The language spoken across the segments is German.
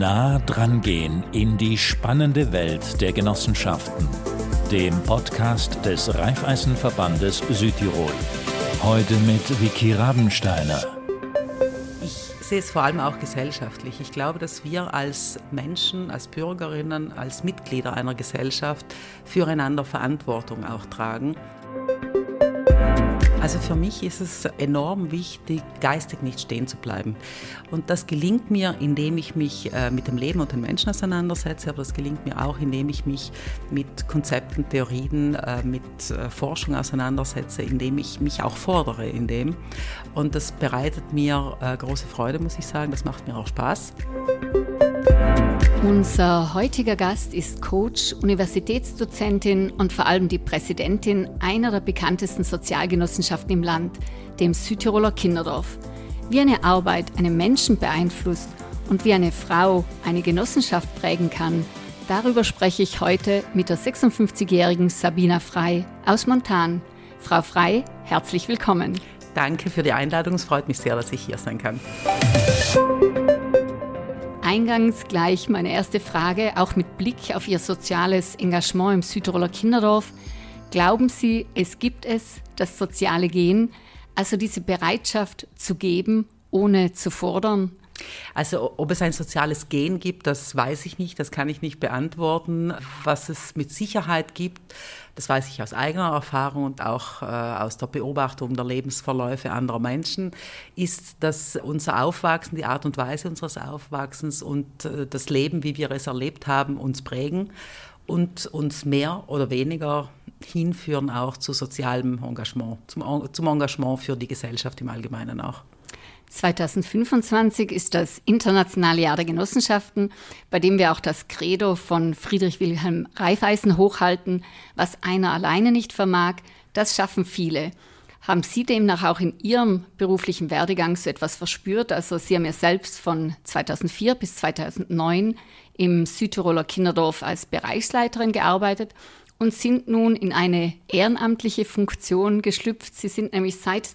Nah dran gehen in die spannende Welt der Genossenschaften, dem Podcast des Raiffeisenverbandes Südtirol. Heute mit Vicky Rabensteiner. Ich sehe es vor allem auch gesellschaftlich. Ich glaube, dass wir als Menschen, als Bürgerinnen, als Mitglieder einer Gesellschaft füreinander Verantwortung auch tragen. Also für mich ist es enorm wichtig, geistig nicht stehen zu bleiben. Und das gelingt mir, indem ich mich mit dem Leben und den Menschen auseinandersetze, aber das gelingt mir auch, indem ich mich mit Konzepten, Theorien, mit Forschung auseinandersetze, indem ich mich auch fordere in dem. Und das bereitet mir große Freude, muss ich sagen. Das macht mir auch Spaß. Unser heutiger Gast ist Coach, Universitätsdozentin und vor allem die Präsidentin einer der bekanntesten Sozialgenossenschaften im Land, dem Südtiroler Kinderdorf. Wie eine Arbeit einen Menschen beeinflusst und wie eine Frau eine Genossenschaft prägen kann, darüber spreche ich heute mit der 56-jährigen Sabina Frey aus Montan. Frau Frey, herzlich willkommen. Danke für die Einladung. Es freut mich sehr, dass ich hier sein kann. Eingangs gleich meine erste Frage, auch mit Blick auf Ihr soziales Engagement im Südtiroler Kinderdorf. Glauben Sie, es gibt das soziale Gen, also diese Bereitschaft zu geben, ohne zu fordern? Also ob es ein soziales Gen gibt, das weiß ich nicht, das kann ich nicht beantworten. Was es mit Sicherheit gibt, das weiß ich aus eigener Erfahrung und auch aus der Beobachtung der Lebensverläufe anderer Menschen, ist, dass unser Aufwachsen, die Art und Weise unseres Aufwachsens und das Leben, wie wir es erlebt haben, uns prägen und uns mehr oder weniger hinführen auch zu sozialem Engagement, zum Engagement für die Gesellschaft im Allgemeinen auch. 2025 ist das Internationale Jahr der Genossenschaften, bei dem wir auch das Credo von Friedrich Wilhelm Raiffeisen hochhalten: Was einer alleine nicht vermag, das schaffen viele. Haben Sie demnach auch in Ihrem beruflichen Werdegang so etwas verspürt? Also Sie haben ja selbst von 2004 bis 2009 im Südtiroler Kinderdorf als Bereichsleiterin gearbeitet und sind nun in eine ehrenamtliche Funktion geschlüpft. Sie sind nämlich seit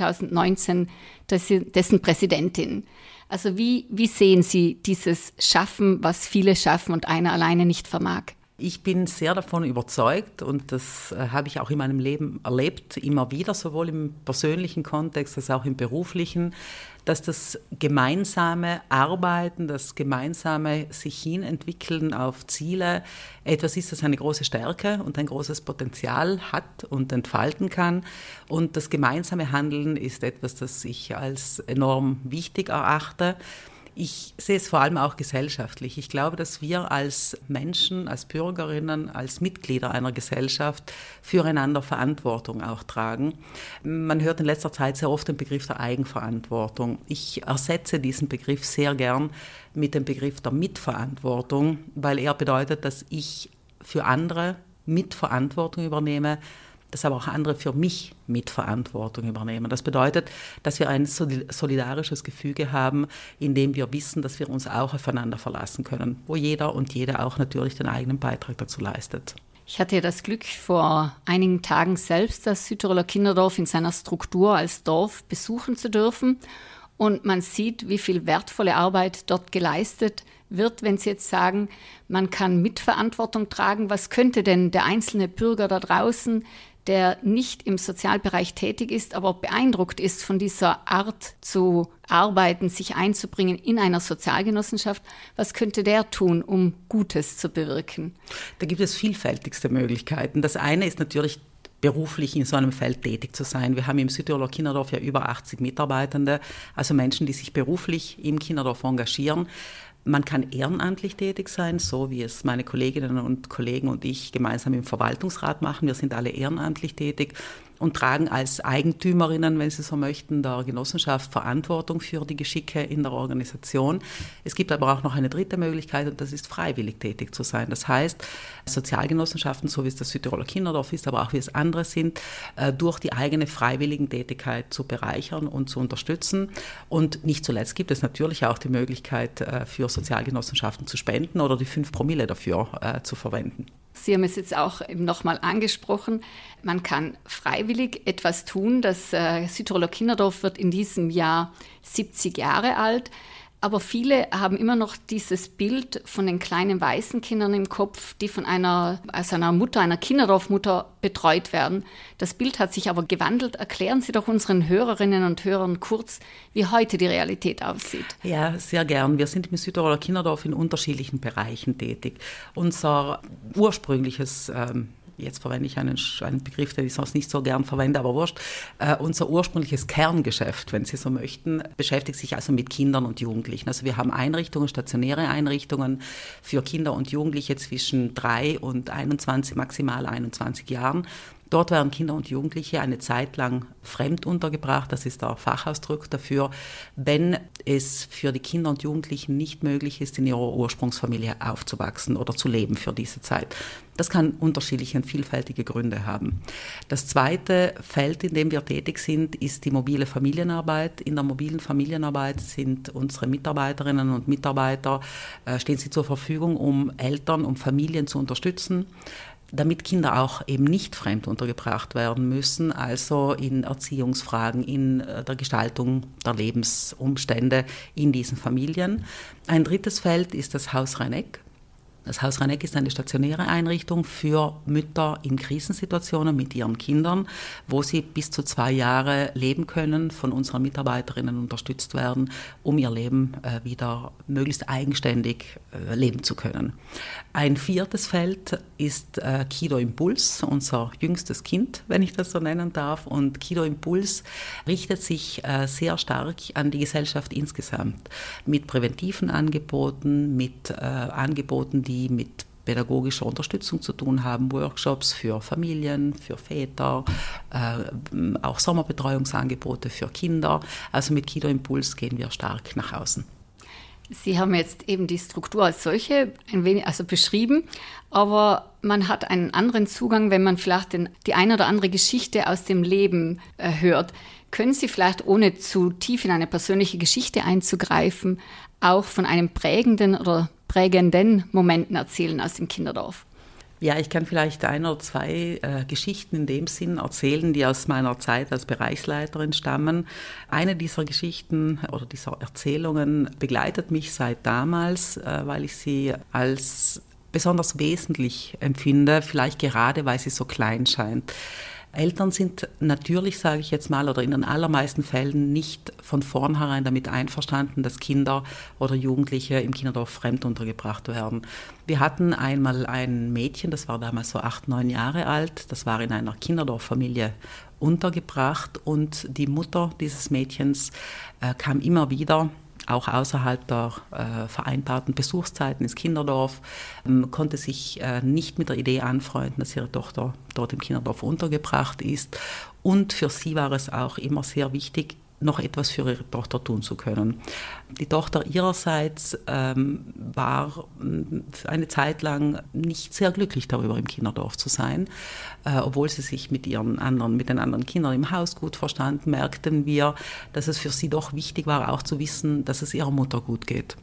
2019 dessen Präsidentin. Also wie sehen Sie dieses Schaffen, was viele schaffen und einer alleine nicht vermag? Ich bin sehr davon überzeugt und das habe ich auch in meinem Leben erlebt, immer wieder, sowohl im persönlichen Kontext als auch im beruflichen, dass das gemeinsame Arbeiten, das gemeinsame sich hinentwickeln auf Ziele etwas ist, das eine große Stärke und ein großes Potenzial hat und entfalten kann. Und das gemeinsame Handeln ist etwas, das ich als enorm wichtig erachte. Ich sehe es vor allem auch gesellschaftlich. Ich glaube, dass wir als Menschen, als Bürgerinnen, als Mitglieder einer Gesellschaft füreinander Verantwortung auch tragen. Man hört in letzter Zeit sehr oft den Begriff der Eigenverantwortung. Ich ersetze diesen Begriff sehr gern mit dem Begriff der Mitverantwortung, weil er bedeutet, dass ich für andere Mitverantwortung übernehme, dass aber auch andere für mich Mitverantwortung übernehmen. Das bedeutet, dass wir ein solidarisches Gefüge haben, in dem wir wissen, dass wir uns auch aufeinander verlassen können, wo jeder und jede auch natürlich den eigenen Beitrag dazu leistet. Ich hatte ja das Glück, vor einigen Tagen selbst das Südtiroler Kinderdorf in seiner Struktur als Dorf besuchen zu dürfen. Und man sieht, wie viel wertvolle Arbeit dort geleistet wird, wenn Sie jetzt sagen, man kann Mitverantwortung tragen. Was könnte denn der einzelne Bürger da draußen, der nicht im Sozialbereich tätig ist, aber beeindruckt ist von dieser Art zu arbeiten, sich einzubringen in einer Sozialgenossenschaft, was könnte der tun, um Gutes zu bewirken? Da gibt es vielfältigste Möglichkeiten. Das eine ist natürlich, beruflich in so einem Feld tätig zu sein. Wir haben im Südtiroler Kinderdorf ja über 80 Mitarbeitende, also Menschen, die sich beruflich im Kinderdorf engagieren. Man kann ehrenamtlich tätig sein, so wie es meine Kolleginnen und Kollegen und ich gemeinsam im Verwaltungsrat machen. Wir sind alle ehrenamtlich tätig und tragen als Eigentümerinnen, wenn Sie so möchten, der Genossenschaft Verantwortung für die Geschicke in der Organisation. Es gibt aber auch noch eine dritte Möglichkeit und das ist, freiwillig tätig zu sein. Das heißt, Sozialgenossenschaften, so wie es das Südtiroler Kinderdorf ist, aber auch wie es andere sind, durch die eigene Freiwilligentätigkeit zu bereichern und zu unterstützen. Und nicht zuletzt gibt es natürlich auch die Möglichkeit, für Sozialgenossenschaften zu spenden oder die 5 Promille dafür zu verwenden. Sie haben es jetzt auch eben nochmal angesprochen, man kann freiwillig etwas tun. Das Südtiroler Kinderdorf wird in diesem Jahr 70 Jahre alt. Aber viele haben immer noch dieses Bild von den kleinen Waisenkindern im Kopf, die von einer Mutter, einer Kinderdorfmutter betreut werden. Das Bild hat sich aber gewandelt. Erklären Sie doch unseren Hörerinnen und Hörern kurz, wie heute die Realität aussieht. Ja, sehr gern. Wir sind im Südtiroler Kinderdorf in unterschiedlichen Bereichen tätig. Unser ursprüngliches jetzt verwende ich einen Begriff, den ich sonst nicht so gern verwende, aber wurscht. Unser ursprüngliches Kerngeschäft, wenn Sie so möchten, beschäftigt sich also mit Kindern und Jugendlichen. Also wir haben Einrichtungen, stationäre Einrichtungen für Kinder und Jugendliche zwischen 3 und 21, maximal 21 Jahren. Dort werden Kinder und Jugendliche eine Zeit lang fremd untergebracht, das ist der Fachausdruck dafür, wenn es für die Kinder und Jugendlichen nicht möglich ist, in ihrer Ursprungsfamilie aufzuwachsen oder zu leben für diese Zeit. Das kann unterschiedliche und vielfältige Gründe haben. Das zweite Feld, in dem wir tätig sind, ist die mobile Familienarbeit. In der mobilen Familienarbeit sind unsere Mitarbeiterinnen und Mitarbeiter, stehen sie zur Verfügung, um Eltern, um Familien zu unterstützen, damit Kinder auch eben nicht fremd untergebracht werden müssen, also in Erziehungsfragen, in der Gestaltung der Lebensumstände in diesen Familien. Ein drittes Feld ist das Haus Rhein-Egg. Das Haus Rhein-Egg ist eine stationäre Einrichtung für Mütter in Krisensituationen mit ihren Kindern, wo sie bis zu 2 Jahre leben können, von unseren Mitarbeiterinnen unterstützt werden, um ihr Leben wieder möglichst eigenständig leben zu können. Ein viertes Feld ist Kido Impuls, unser jüngstes Kind, wenn ich das so nennen darf. Und Kido Impuls richtet sich sehr stark an die Gesellschaft insgesamt, mit präventiven Angeboten, mit Angeboten, die mit pädagogischer Unterstützung zu tun haben, Workshops für Familien, für Väter, auch Sommerbetreuungsangebote für Kinder. Also mit Kido Impuls gehen wir stark nach außen. Sie haben jetzt eben die Struktur als solche ein wenig beschrieben, aber man hat einen anderen Zugang, wenn man vielleicht die eine oder andere Geschichte aus dem Leben hört. Können Sie vielleicht, ohne zu tief in eine persönliche Geschichte einzugreifen, auch von einem prägenden Momenten erzählen aus dem Kinderdorf? Ja, ich kann vielleicht 1 oder 2 Geschichten in dem Sinn erzählen, die aus meiner Zeit als Bereichsleiterin stammen. Eine dieser Geschichten oder dieser Erzählungen begleitet mich seit damals, weil ich sie als besonders wesentlich empfinde, vielleicht gerade, weil sie so klein scheint. Eltern sind natürlich, sage ich jetzt mal, oder in den allermeisten Fällen nicht von vornherein damit einverstanden, dass Kinder oder Jugendliche im Kinderdorf fremd untergebracht werden. Wir hatten einmal ein Mädchen, das war damals so 8, 9 Jahre alt, das war in einer Kinderdorffamilie untergebracht und die Mutter dieses Mädchens kam immer wieder, auch außerhalb der vereinbarten Besuchszeiten ins Kinderdorf, konnte sich nicht mit der Idee anfreunden, dass ihre Tochter dort im Kinderdorf untergebracht ist. Und für sie war es auch immer sehr wichtig, noch etwas für ihre Tochter tun zu können. Die Tochter ihrerseits war eine Zeit lang nicht sehr glücklich darüber, im Kinderdorf zu sein. Obwohl sie sich mit den anderen Kindern im Haus gut verstanden, merkten wir, dass es für sie doch wichtig war, auch zu wissen, dass es ihrer Mutter gut geht.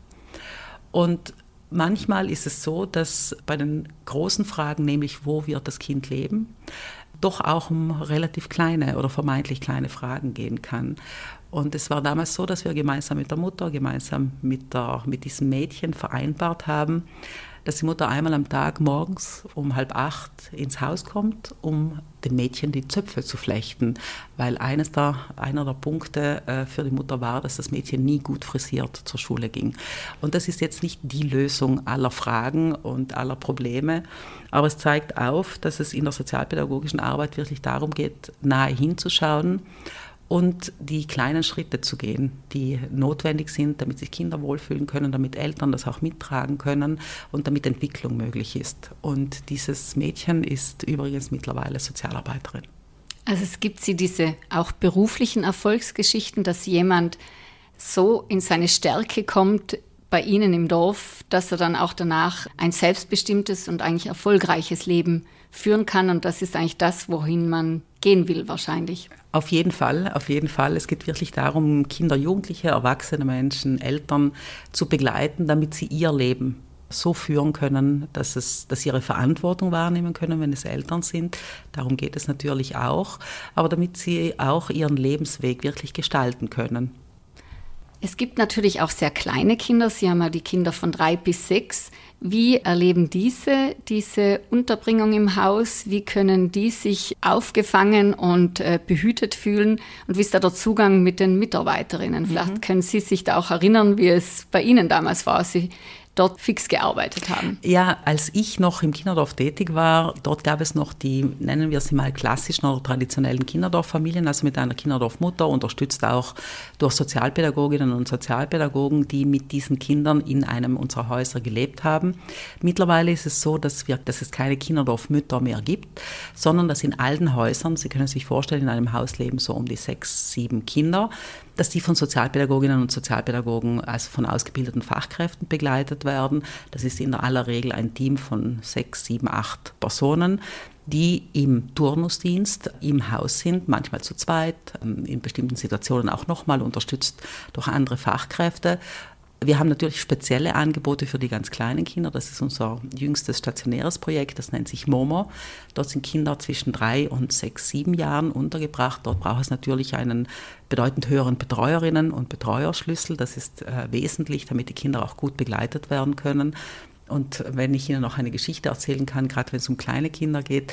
Und manchmal ist es so, dass bei den großen Fragen, nämlich wo wird das Kind leben, doch auch um relativ kleine oder vermeintlich kleine Fragen gehen kann. Und es war damals so, dass wir gemeinsam mit der Mutter, gemeinsam mit diesem Mädchen vereinbart haben, dass die Mutter einmal am Tag morgens um 7:30 ins Haus kommt, um dem Mädchen die Zöpfe zu flechten, weil einer der Punkte für die Mutter war, dass das Mädchen nie gut frisiert zur Schule ging. Und das ist jetzt nicht die Lösung aller Fragen und aller Probleme, aber es zeigt auf, dass es in der sozialpädagogischen Arbeit wirklich darum geht, nahe hinzuschauen und die kleinen Schritte zu gehen, die notwendig sind, damit sich Kinder wohlfühlen können, damit Eltern das auch mittragen können und damit Entwicklung möglich ist. Und dieses Mädchen ist übrigens mittlerweile Sozialarbeiterin. Also es gibt diese auch beruflichen Erfolgsgeschichten, dass jemand so in seine Stärke kommt bei Ihnen im Dorf, dass er dann auch danach ein selbstbestimmtes und eigentlich erfolgreiches Leben führen kann. Und das ist eigentlich das, wohin man gehen will wahrscheinlich. Auf jeden Fall. Es geht wirklich darum, Kinder, Jugendliche, erwachsene Menschen, Eltern zu begleiten, damit sie ihr Leben so führen können, dass sie ihre Verantwortung wahrnehmen können, wenn es Eltern sind. Darum geht es natürlich auch. Aber damit sie auch ihren Lebensweg wirklich gestalten können. Es gibt natürlich auch sehr kleine Kinder. Sie haben ja die Kinder von 3 bis 6. Wie erleben diese Unterbringung im Haus? Wie können die sich aufgefangen und behütet fühlen? Und wie ist da der Zugang mit den Mitarbeiterinnen? Vielleicht können Sie sich da auch erinnern, wie es bei Ihnen damals war, als Sie dort fix gearbeitet haben. Ja, als ich noch im Kinderdorf tätig war, dort gab es noch die, nennen wir sie mal, klassischen oder traditionellen Kinderdorffamilien, also mit einer Kinderdorfmutter, unterstützt auch durch Sozialpädagoginnen und Sozialpädagogen, die mit diesen Kindern in einem unserer Häuser gelebt haben. Mittlerweile ist es so, dass es keine Kinderdorfmütter mehr gibt, sondern dass in allen Häusern, Sie können sich vorstellen, in einem Haus leben so um die 6, 7 Kinder, dass die von Sozialpädagoginnen und Sozialpädagogen, also von ausgebildeten Fachkräften begleitet werden. Das ist in aller Regel ein Team von 6, 7, 8 Personen, die im Turnusdienst im Haus sind, manchmal zu zweit, in bestimmten Situationen auch nochmal unterstützt durch andere Fachkräfte. Wir haben natürlich spezielle Angebote für die ganz kleinen Kinder. Das ist unser jüngstes stationäres Projekt, das nennt sich MOMO. Dort sind Kinder zwischen 3 und 6, 7 Jahren untergebracht. Dort braucht es natürlich einen bedeutend höheren Betreuerinnen- und Betreuerschlüssel. Das ist wesentlich, damit die Kinder auch gut begleitet werden können. Und wenn ich Ihnen noch eine Geschichte erzählen kann, gerade wenn es um kleine Kinder geht,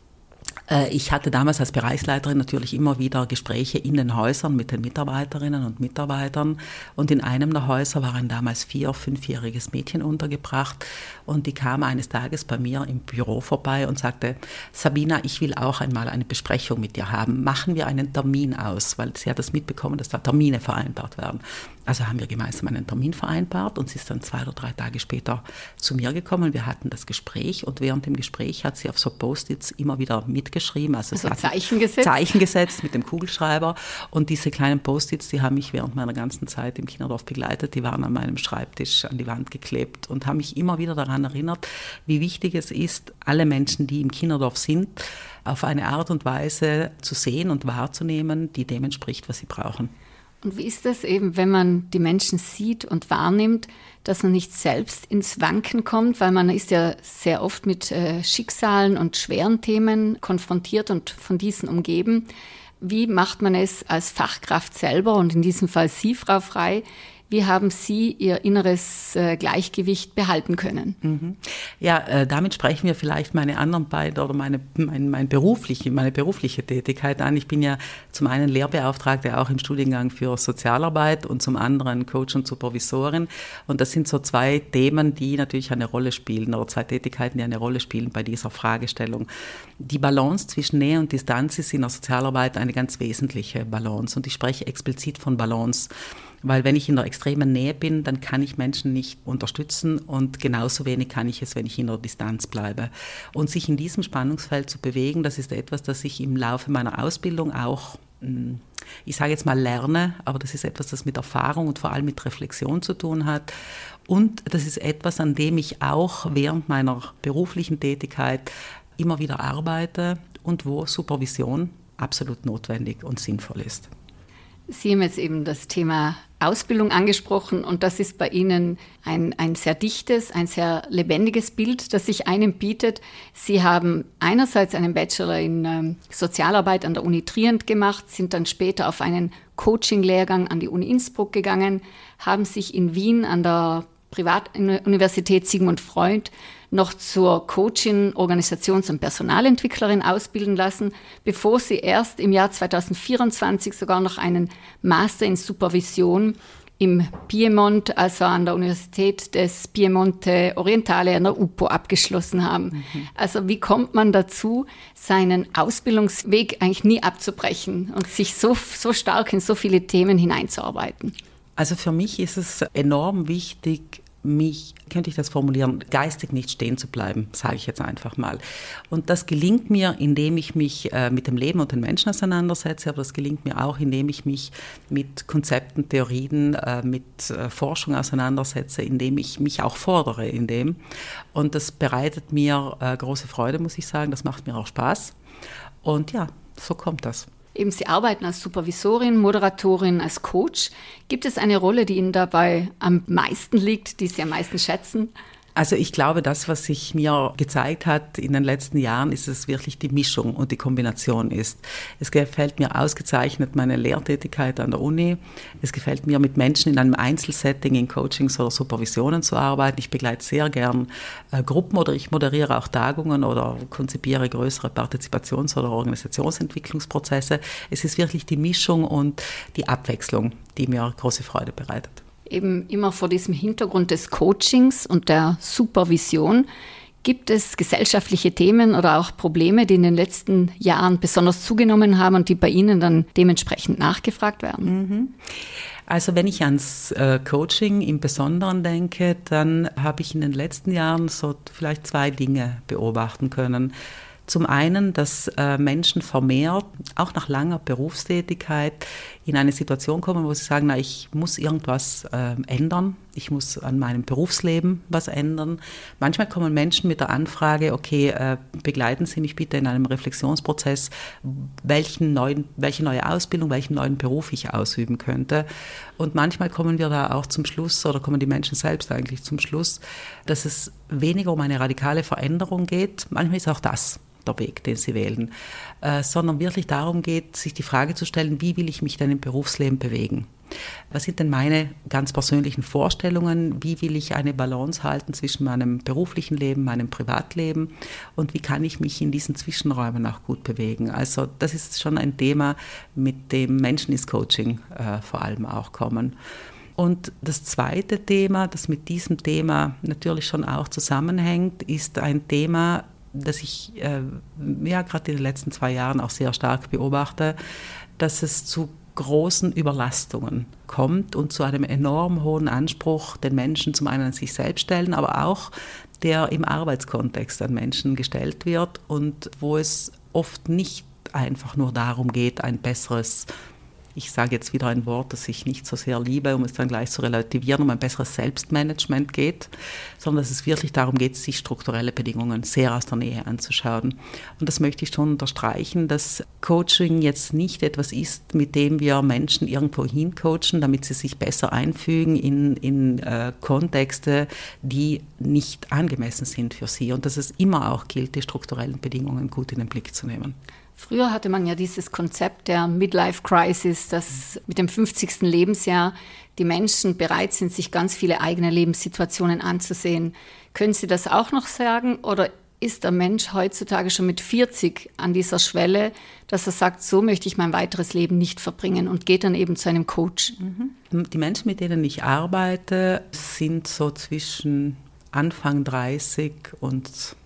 ich hatte damals als Bereichsleiterin natürlich immer wieder Gespräche in den Häusern mit den Mitarbeiterinnen und Mitarbeitern. Und in einem der Häuser war ein damals 4-, 5-jähriges Mädchen untergebracht. Und die kam eines Tages bei mir im Büro vorbei und sagte, Sabina, ich will auch einmal eine Besprechung mit dir haben. Machen wir einen Termin aus, weil sie hat das mitbekommen, dass da Termine vereinbart werden. Also haben wir gemeinsam einen Termin vereinbart und sie ist dann 2 oder 3 Tage später zu mir gekommen. Wir hatten das Gespräch und während dem Gespräch hat sie auf so Post-its immer wieder mitgeschrieben. Also sie hat Zeichen gesetzt mit dem Kugelschreiber und diese kleinen Post-its, die haben mich während meiner ganzen Zeit im Kinderdorf begleitet. Die waren an meinem Schreibtisch an die Wand geklebt und haben mich immer wieder daran erinnert, wie wichtig es ist, alle Menschen, die im Kinderdorf sind, auf eine Art und Weise zu sehen und wahrzunehmen, die dem entspricht, was sie brauchen. Und wie ist das eben, wenn man die Menschen sieht und wahrnimmt, dass man nicht selbst ins Wanken kommt, weil man ist ja sehr oft mit Schicksalen und schweren Themen konfrontiert und von diesen umgeben. Wie macht man es als Fachkraft selber und in diesem Fall Sie, Frau Frey? Wie haben Sie Ihr inneres Gleichgewicht behalten können? Ja, damit sprechen wir vielleicht meine anderen beiden oder meine berufliche Tätigkeit an. Ich bin ja zum einen Lehrbeauftragte auch im Studiengang für Sozialarbeit und zum anderen Coach und Supervisorin. Und das sind so 2 Themen, die natürlich eine Rolle spielen oder 2 Tätigkeiten, die eine Rolle spielen bei dieser Fragestellung. Die Balance zwischen Nähe und Distanz ist in der Sozialarbeit eine ganz wesentliche Balance. Und ich spreche explizit von Balance. Weil wenn ich in der extremen Nähe bin, dann kann ich Menschen nicht unterstützen und genauso wenig kann ich es, wenn ich in der Distanz bleibe. Und sich in diesem Spannungsfeld zu bewegen, das ist etwas, das ich im Laufe meiner Ausbildung auch, ich sage jetzt mal lerne, aber das ist etwas, das mit Erfahrung und vor allem mit Reflexion zu tun hat. Und das ist etwas, an dem ich auch während meiner beruflichen Tätigkeit immer wieder arbeite und wo Supervision absolut notwendig und sinnvoll ist. Sie haben jetzt eben das Thema Ausbildung angesprochen und das ist bei Ihnen ein sehr dichtes, ein sehr lebendiges Bild, das sich einem bietet. Sie haben einerseits einen Bachelor in Sozialarbeit an der Uni Trient gemacht, sind dann später auf einen Coaching-Lehrgang an die Uni Innsbruck gegangen, haben sich in Wien an der Privatuniversität Sigmund Freud noch zur Coachin, Organisations- und Personalentwicklerin ausbilden lassen, bevor sie erst im Jahr 2024 sogar noch einen Master in Supervision im Piemont, also an der Universität des Piemonte Orientale an der UPO abgeschlossen haben. Also wie kommt man dazu, seinen Ausbildungsweg eigentlich nie abzubrechen und sich so stark in so viele Themen hineinzuarbeiten? Also für mich ist es enorm wichtig, könnte ich das formulieren, geistig nicht stehen zu bleiben, sage ich jetzt einfach mal. Und das gelingt mir, indem ich mich mit dem Leben und den Menschen auseinandersetze, aber das gelingt mir auch, indem ich mich mit Konzepten, Theorien, mit Forschung auseinandersetze, indem ich mich auch fordere in dem. Und das bereitet mir große Freude, muss ich sagen, das macht mir auch Spaß. Und ja, so kommt das. Eben, Sie arbeiten als Supervisorin, Moderatorin, als Coach. Gibt es eine Rolle, die Ihnen dabei am meisten liegt, die Sie am meisten schätzen? Also ich glaube, das, was sich mir gezeigt hat in den letzten Jahren, ist, dass es wirklich die Mischung und die Kombination ist. Es gefällt mir ausgezeichnet meine Lehrtätigkeit an der Uni. Es gefällt mir, mit Menschen in einem Einzelsetting, in Coachings oder Supervisionen zu arbeiten. Ich begleite sehr gern Gruppen oder ich moderiere auch Tagungen oder konzipiere größere Partizipations- oder Organisationsentwicklungsprozesse. Es ist wirklich die Mischung und die Abwechslung, die mir große Freude bereitet. Eben immer vor diesem Hintergrund des Coachings und der Supervision. Gibt es gesellschaftliche Themen oder auch Probleme, die in den letzten Jahren besonders zugenommen haben und die bei Ihnen dann dementsprechend nachgefragt werden? Also wenn ich ans Coaching im Besonderen denke, dann habe ich in den letzten Jahren so vielleicht 2 Dinge beobachten können. Zum einen, dass Menschen vermehrt, auch nach langer Berufstätigkeit, in eine Situation kommen, wo sie sagen, na, ich muss irgendwas ändern, ich muss an meinem Berufsleben was ändern. Manchmal kommen Menschen mit der Anfrage, okay, begleiten Sie mich bitte in einem Reflexionsprozess, welche neue Ausbildung, welchen neuen Beruf ich ausüben könnte. Und manchmal kommen wir da auch zum Schluss, oder kommen die Menschen selbst eigentlich zum Schluss, dass es weniger um eine radikale Veränderung geht. Manchmal ist auch das der Weg, den sie wählen, sondern wirklich darum geht, sich die Frage zu stellen, wie will ich mich denn im Berufsleben bewegen? Was sind denn meine ganz persönlichen Vorstellungen? Wie will ich eine Balance halten zwischen meinem beruflichen Leben, meinem Privatleben? Und wie kann ich mich in diesen Zwischenräumen auch gut bewegen? Also das ist schon ein Thema, mit dem Menschen ins Coaching vor allem auch kommen. Und das zweite Thema, das mit diesem Thema natürlich schon auch zusammenhängt, ist ein Thema, das ich gerade in den letzten 2 Jahren auch sehr stark beobachte, dass es zu großen Überlastungen kommt und zu einem enorm hohen Anspruch, den Menschen zum einen an sich selbst stellen, aber auch der im Arbeitskontext an Menschen gestellt wird und wo es oft nicht einfach nur darum geht, ein besseres, ich sage jetzt wieder ein Wort, das ich nicht so sehr liebe, um es dann gleich zu relativieren, um ein besseres Selbstmanagement geht, sondern dass es wirklich darum geht, sich strukturelle Bedingungen sehr aus der Nähe anzuschauen. Und das möchte ich schon unterstreichen, dass Coaching jetzt nicht etwas ist, mit dem wir Menschen irgendwo hincoachen, damit sie sich besser einfügen in Kontexte, die nicht angemessen sind für sie. Und dass es immer auch gilt, die strukturellen Bedingungen gut in den Blick zu nehmen. Früher hatte man ja dieses Konzept der Midlife-Crisis, dass mit dem 50. Lebensjahr die Menschen bereit sind, sich ganz viele eigene Lebenssituationen anzusehen. Können Sie das auch noch sagen? Oder ist der Mensch heutzutage schon mit 40 an dieser Schwelle, dass er sagt, so möchte ich mein weiteres Leben nicht verbringen und geht dann eben zu einem Coach? Die Menschen, mit denen ich arbeite, sind so zwischen Anfang 30 und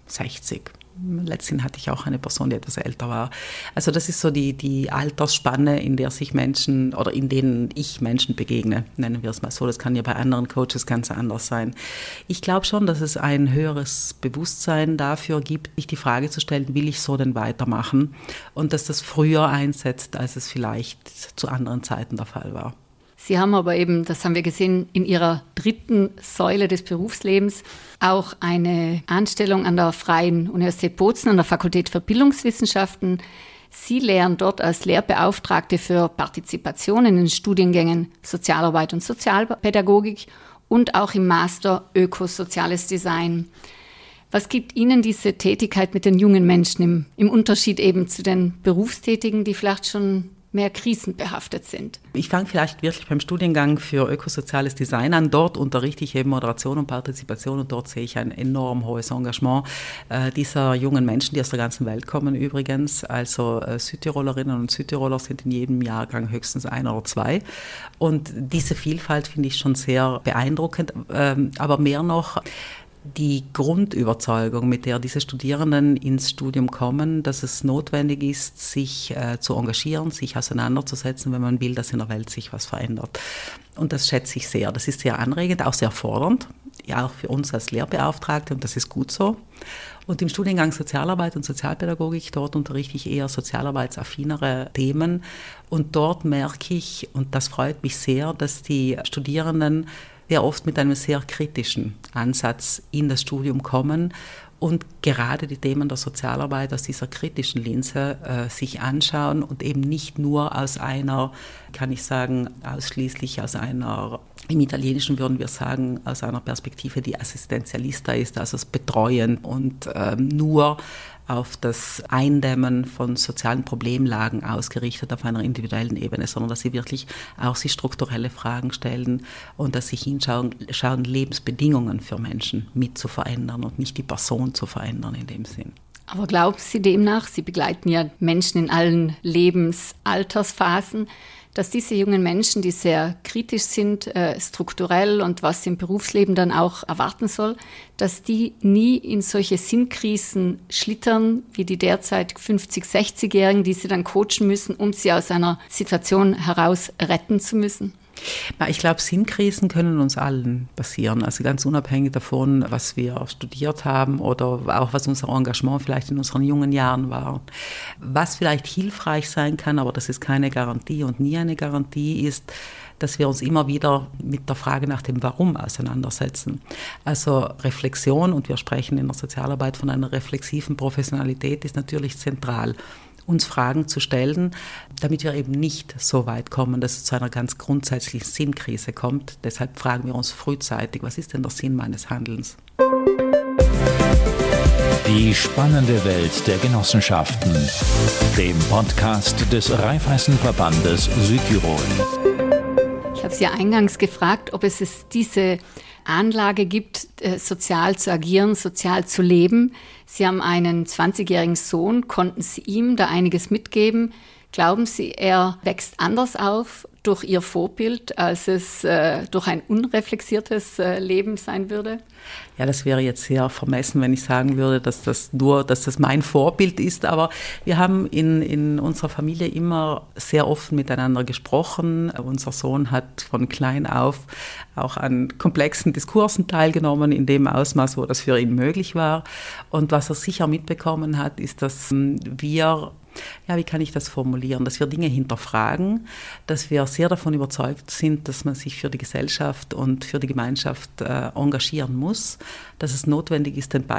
60. Letztens hatte ich auch eine Person, die etwas älter war. Also das ist so die Altersspanne, in der sich Menschen oder in denen ich Menschen begegne, nennen wir es mal so. Das kann ja bei anderen Coaches ganz anders sein. Ich glaube schon, dass es ein höheres Bewusstsein dafür gibt, sich die Frage zu stellen, will ich so denn weitermachen? Und dass das früher einsetzt, als es vielleicht zu anderen Zeiten der Fall war. Sie haben aber eben, das haben wir gesehen, in Ihrer 3. Säule des Berufslebens auch eine Anstellung an der Freien Universität Bozen an der Fakultät für Bildungswissenschaften. Sie lehren dort als Lehrbeauftragte für Partizipation in den Studiengängen Sozialarbeit und Sozialpädagogik und auch im Master Ökosoziales Design. Was gibt Ihnen diese Tätigkeit mit den jungen Menschen im Unterschied eben zu den Berufstätigen, die vielleicht schon mehr krisenbehaftet sind? Ich fange vielleicht wirklich beim Studiengang für Ökosoziales Design an. Dort unterrichte ich eben Moderation und Partizipation und dort sehe ich ein enorm hohes Engagement dieser jungen Menschen, die aus der ganzen Welt kommen übrigens. Also Südtirolerinnen und Südtiroler sind in jedem Jahrgang höchstens 1 oder 2. Und diese Vielfalt finde ich schon sehr beeindruckend, aber mehr noch die Grundüberzeugung, mit der diese Studierenden ins Studium kommen, dass es notwendig ist, sich zu engagieren, sich auseinanderzusetzen, wenn man will, dass in der Welt sich was verändert. Und das schätze ich sehr. Das ist sehr anregend, auch sehr fordernd, ja auch für uns als Lehrbeauftragte und das ist gut so. Und im Studiengang Sozialarbeit und Sozialpädagogik, dort unterrichte ich eher sozialarbeitsaffinere Themen und dort merke ich, und das freut mich sehr, dass die Studierenden sehr oft mit einem sehr kritischen Ansatz in das Studium kommen und gerade die Themen der Sozialarbeit aus dieser kritischen Linse sich anschauen und eben nicht nur aus einer, kann ich sagen, ausschließlich aus einer Im Italienischen würden wir sagen, aus einer Perspektive, die Assistenzialista ist, also das Betreuen und nur auf das Eindämmen von sozialen Problemlagen ausgerichtet auf einer individuellen Ebene, sondern dass sie wirklich auch sich strukturelle Fragen stellen und dass sie hinschauen, Lebensbedingungen für Menschen mit zu verändern und nicht die Person zu verändern in dem Sinn. Aber glauben Sie demnach, Sie begleiten ja Menschen in allen Lebensaltersphasen, dass diese jungen Menschen, die sehr kritisch sind, strukturell und was sie im Berufsleben dann auch erwarten soll, dass die nie in solche Sinnkrisen schlittern, wie die derzeit 50-, 60-Jährigen, die sie dann coachen müssen, um sie aus einer Situation heraus retten zu müssen? Ich glaube, Sinnkrisen können uns allen passieren, also ganz unabhängig davon, was wir studiert haben oder auch was unser Engagement vielleicht in unseren jungen Jahren war. Was vielleicht hilfreich sein kann, aber das ist keine Garantie und nie eine Garantie, ist, dass wir uns immer wieder mit der Frage nach dem Warum auseinandersetzen. Also Reflexion, und wir sprechen in der Sozialarbeit von einer reflexiven Professionalität, ist natürlich zentral. Uns Fragen zu stellen, damit wir eben nicht so weit kommen, dass es zu einer ganz grundsätzlichen Sinnkrise kommt. Deshalb fragen wir uns frühzeitig, was ist denn der Sinn meines Handelns? Die spannende Welt der Genossenschaften, dem Podcast des Raiffeisenverbandes Südtirol. Ich habe Sie eingangs gefragt, ob es diese Anlage gibt, sozial zu agieren, sozial zu leben. Sie haben einen 20-jährigen Sohn. Konnten Sie ihm da einiges mitgeben? Glauben Sie, er wächst anders auf durch Ihr Vorbild, als es durch ein unreflektiertes Leben sein würde? Ja, das wäre jetzt sehr vermessen, wenn ich sagen würde, dass das mein Vorbild ist. Aber wir haben in unserer Familie immer sehr offen miteinander gesprochen. Unser Sohn hat von klein auf auch an komplexen Diskursen teilgenommen, in dem Ausmaß, wo das für ihn möglich war. Und was er sicher mitbekommen hat, ist, dass wir, wie kann ich das formulieren, dass wir Dinge hinterfragen, dass wir sehr davon überzeugt sind, dass man sich für die Gesellschaft und für die Gemeinschaft engagieren muss, dass es notwendig ist, einen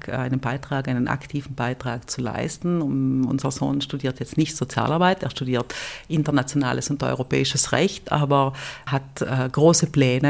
aktiven Beitrag zu leisten. Unser Sohn studiert jetzt nicht Sozialarbeit, er studiert internationales und europäisches Recht, aber hat große Pläne,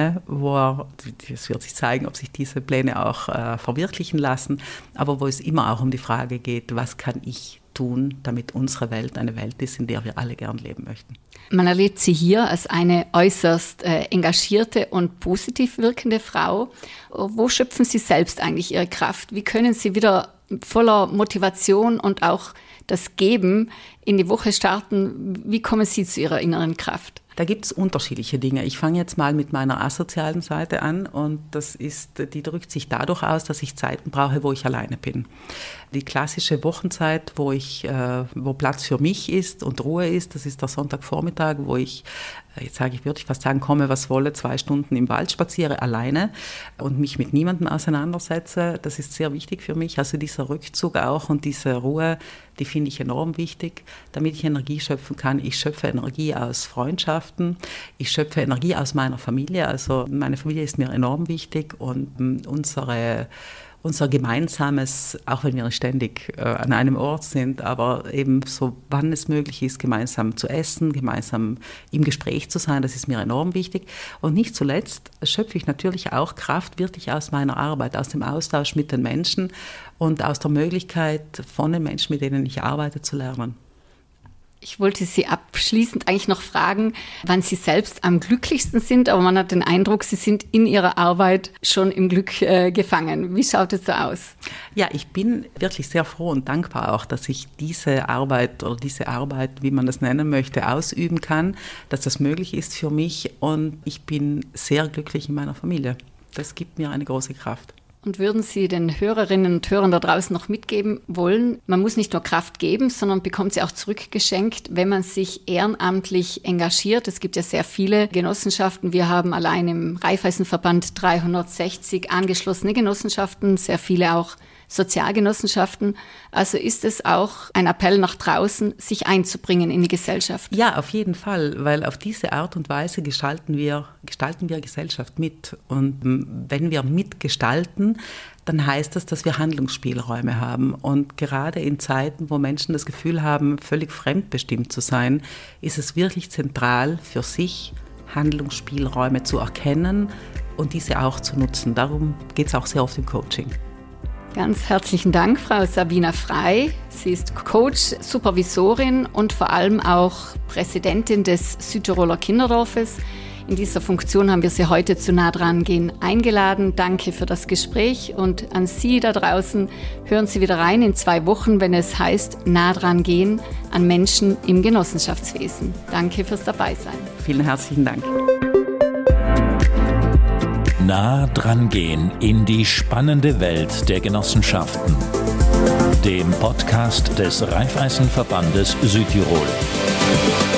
es wird sich zeigen, ob sich diese Pläne auch verwirklichen lassen, aber wo es immer auch um die Frage geht, was kann ich tun, damit unsere Welt eine Welt ist, in der wir alle gern leben möchten. Man erlebt Sie hier als eine äußerst engagierte und positiv wirkende Frau. Wo schöpfen Sie selbst eigentlich Ihre Kraft? Wie können Sie wieder voller Motivation und auch das Geben in die Woche starten? Wie kommen Sie zu Ihrer inneren Kraft? Da gibt es unterschiedliche Dinge. Ich fange jetzt mal mit meiner asozialen Seite an und die drückt sich dadurch aus, dass ich Zeiten brauche, wo ich alleine bin. Die klassische Wochenzeit, wo Platz für mich ist und Ruhe ist, das ist der Sonntagvormittag, wo ich, würde ich fast sagen, komme, was wolle, 2 Stunden im Wald spaziere, alleine und mich mit niemandem auseinandersetze. Das ist sehr wichtig für mich. Also dieser Rückzug auch und diese Ruhe, die finde ich enorm wichtig, damit ich Energie schöpfen kann. Ich schöpfe Energie aus Freundschaften, ich schöpfe Energie aus meiner Familie. Also meine Familie ist mir enorm wichtig und unser gemeinsames, auch wenn wir nicht ständig an einem Ort sind, aber eben so, wann es möglich ist, gemeinsam zu essen, gemeinsam im Gespräch zu sein, das ist mir enorm wichtig. Und nicht zuletzt schöpfe ich natürlich auch Kraft wirklich aus meiner Arbeit, aus dem Austausch mit den Menschen und aus der Möglichkeit, von den Menschen, mit denen ich arbeite, zu lernen. Ich wollte Sie abschließend eigentlich noch fragen, wann Sie selbst am glücklichsten sind, aber man hat den Eindruck, Sie sind in Ihrer Arbeit schon im Glück gefangen. Wie schaut es so aus? Ja, ich bin wirklich sehr froh und dankbar auch, dass ich diese Arbeit, wie man das nennen möchte, ausüben kann, dass das möglich ist für mich und ich bin sehr glücklich in meiner Familie. Das gibt mir eine große Kraft. Und würden Sie den Hörerinnen und Hörern da draußen noch mitgeben wollen, man muss nicht nur Kraft geben, sondern bekommt sie auch zurückgeschenkt, wenn man sich ehrenamtlich engagiert. Es gibt ja sehr viele Genossenschaften. Wir haben allein im Raiffeisenverband 360 angeschlossene Genossenschaften, sehr viele auch Sozialgenossenschaften. Also ist es auch ein Appell nach draußen, sich einzubringen in die Gesellschaft? Ja, auf jeden Fall, weil auf diese Art und Weise gestalten wir Gesellschaft mit. Und wenn wir mitgestalten, dann heißt das, dass wir Handlungsspielräume haben. Und gerade in Zeiten, wo Menschen das Gefühl haben, völlig fremdbestimmt zu sein, ist es wirklich zentral für sich, Handlungsspielräume zu erkennen und diese auch zu nutzen. Darum geht es auch sehr oft im Coaching. Ganz herzlichen Dank, Frau Sabina Frey. Sie ist Coach, Supervisorin und vor allem auch Präsidentin des Südtiroler Kinderdorfes. In dieser Funktion haben wir Sie heute zu Nah dran gehen eingeladen. Danke für das Gespräch und an Sie da draußen, hören Sie wieder rein in 2 Wochen, wenn es heißt Nah dran gehen an Menschen im Genossenschaftswesen. Danke fürs Dabeisein. Vielen herzlichen Dank. Nah dran gehen in die spannende Welt der Genossenschaften. Dem Podcast des Raiffeisenverbandes Südtirol.